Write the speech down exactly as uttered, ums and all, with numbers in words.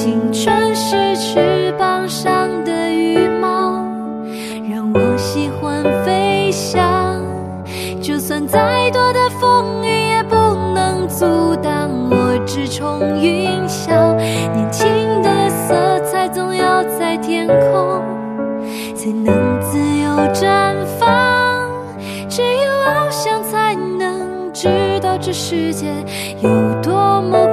青春是翅膀上的羽毛，让我喜欢飞翔。就算再多的风雨也不能阻挡我直冲云霄。年轻的色彩总要在天空才能自由绽放，只有翱翔才能知道这世界有多么